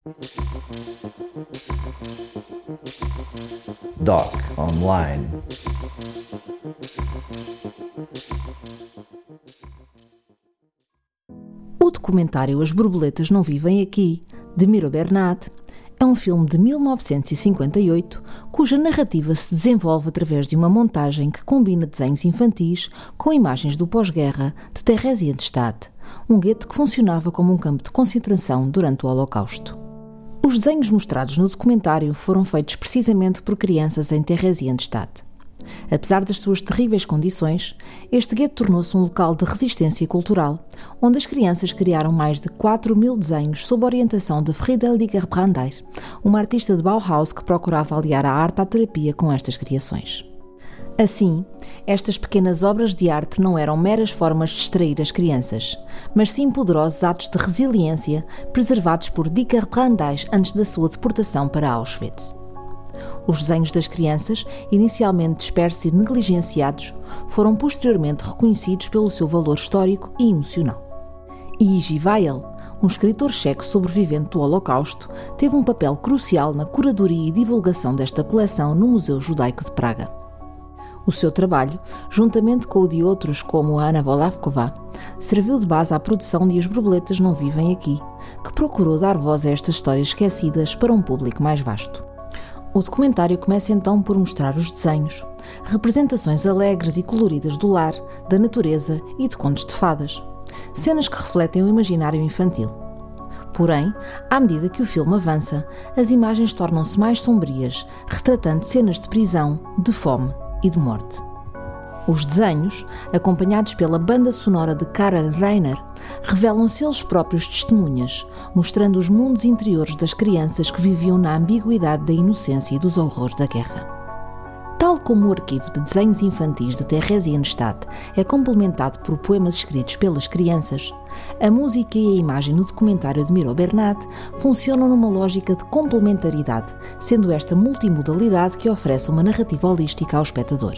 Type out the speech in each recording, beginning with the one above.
Doc Online. O documentário As Borboletas Não Vivem Aqui, de Miro Bernat, é um filme de 1958 cuja narrativa se desenvolve através de uma montagem que combina desenhos infantis com imagens do pós-guerra de Theresienstadt, um gueto que funcionava como um campo de concentração durante o Holocausto. Os desenhos mostrados no documentário foram feitos precisamente por crianças em Theresienstadt. Apesar das suas terríveis condições, este gueto tornou-se um local de resistência cultural, onde as crianças criaram mais de 4.000 desenhos sob a orientação de Friederike Brandeis, uma artista de Bauhaus que procurava aliar a arte à terapia com estas criações. Assim, estas pequenas obras de arte não eram meras formas de distrair as crianças, mas sim poderosos atos de resiliência preservados por Dicker Brandeis antes da sua deportação para Auschwitz. Os desenhos das crianças, inicialmente dispersos e negligenciados, foram posteriormente reconhecidos pelo seu valor histórico e emocional. Jiří Weill, um escritor checo sobrevivente do Holocausto, teve um papel crucial na curadoria e divulgação desta coleção no Museu Judaico de Praga. O seu trabalho, juntamente com o de outros como a Anna Volavkova, serviu de base à produção de As Borboletas Não Vivem Aqui, que procurou dar voz a estas histórias esquecidas para um público mais vasto. O documentário começa então por mostrar os desenhos, representações alegres e coloridas do lar, da natureza e de contos de fadas, cenas que refletem o imaginário infantil. Porém, à medida que o filme avança, as imagens tornam-se mais sombrias, retratando cenas de prisão, de fome e de morte. Os desenhos, acompanhados pela banda sonora de Karel Reiner, revelam-se eles próprios testemunhas, mostrando os mundos interiores das crianças que viviam na ambiguidade da inocência e dos horrores da guerra. Tal como o arquivo de desenhos infantis de Theresienstadt é complementado por poemas escritos pelas crianças, a música e a imagem no documentário de Miro Bernat funcionam numa lógica de complementaridade, sendo esta multimodalidade que oferece uma narrativa holística ao espectador.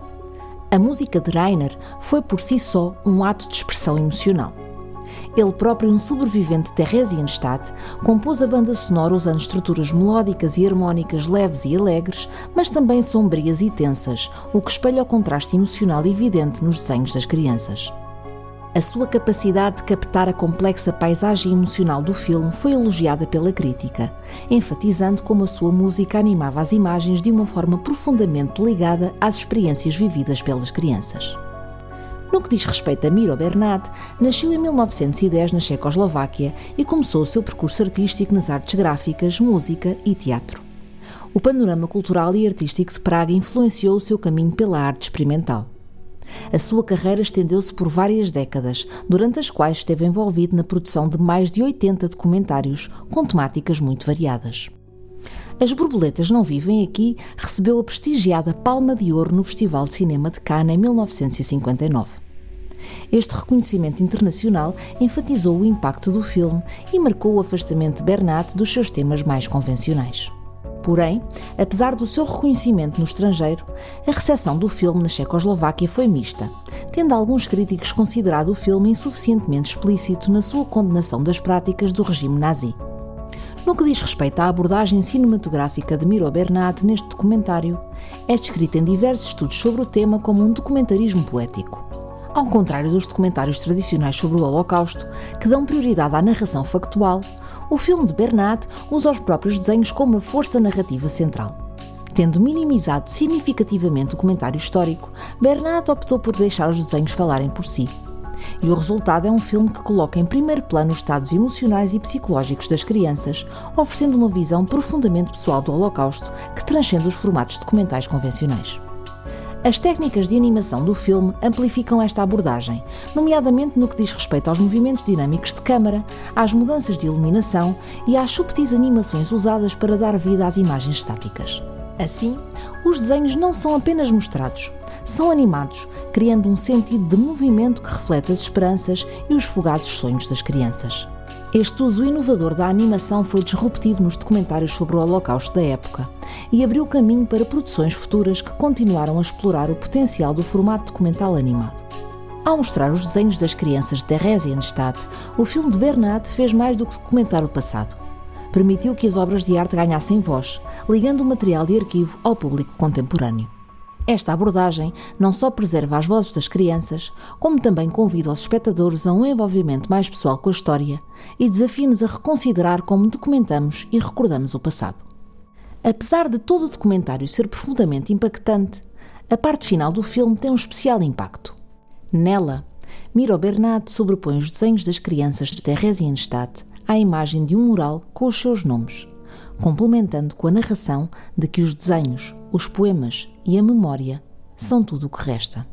A música de Reiner foi por si só um ato de expressão emocional. Ele próprio, um sobrevivente de Theresienstadt, compôs a banda sonora usando estruturas melódicas e harmónicas leves e alegres, mas também sombrias e tensas, o que espelha o contraste emocional evidente nos desenhos das crianças. A sua capacidade de captar a complexa paisagem emocional do filme foi elogiada pela crítica, enfatizando como a sua música animava as imagens de uma forma profundamente ligada às experiências vividas pelas crianças. No que diz respeito a Miro Bernat, nasceu em 1910 na Checoslováquia e começou o seu percurso artístico nas artes gráficas, música e teatro. O panorama cultural e artístico de Praga influenciou o seu caminho pela arte experimental. A sua carreira estendeu-se por várias décadas, durante as quais esteve envolvido na produção de mais de 80 documentários, com temáticas muito variadas. As Borboletas Não Vivem Aqui recebeu a prestigiada Palma de Ouro no Festival de Cinema de Cannes em 1959. Este reconhecimento internacional enfatizou o impacto do filme e marcou o afastamento de Bernat dos seus temas mais convencionais. Porém, apesar do seu reconhecimento no estrangeiro, a recepção do filme na Checoslováquia foi mista, tendo alguns críticos considerado o filme insuficientemente explícito na sua condenação das práticas do regime nazi. No que diz respeito à abordagem cinematográfica de Miro Bernat neste documentário, é descrita em diversos estudos sobre o tema como um documentarismo poético. Ao contrário dos documentários tradicionais sobre o Holocausto, que dão prioridade à narração factual, o filme de Bernat usa os próprios desenhos como a força narrativa central. Tendo minimizado significativamente o comentário histórico, Bernat optou por deixar os desenhos falarem por si. E o resultado é um filme que coloca em primeiro plano os estados emocionais e psicológicos das crianças, oferecendo uma visão profundamente pessoal do Holocausto que transcende os formatos documentais convencionais. As técnicas de animação do filme amplificam esta abordagem, nomeadamente no que diz respeito aos movimentos dinâmicos de câmara, às mudanças de iluminação e às subtis animações usadas para dar vida às imagens estáticas. Assim, os desenhos não são apenas mostrados, são animados, criando um sentido de movimento que reflete as esperanças e os fugazes sonhos das crianças. Este uso inovador da animação foi disruptivo nos documentários sobre o Holocausto da época e abriu caminho para produções futuras que continuaram a explorar o potencial do formato documental animado. Ao mostrar os desenhos das crianças de Theresienstadt, o filme de Bernat fez mais do que documentar o passado. permitiu que as obras de arte ganhassem voz, ligando o material de arquivo ao público contemporâneo. Esta abordagem não só preserva as vozes das crianças, como também convida os espectadores a um envolvimento mais pessoal com a história e desafia-nos a reconsiderar como documentamos e recordamos o passado. Apesar de todo o documentário ser profundamente impactante, a parte final do filme tem um especial impacto. Nela, Miro Bernat sobrepõe os desenhos das crianças de Theresienstadt à imagem de um mural com os seus nomes, complementando com a narração de que os desenhos, os poemas e a memória são tudo o que resta.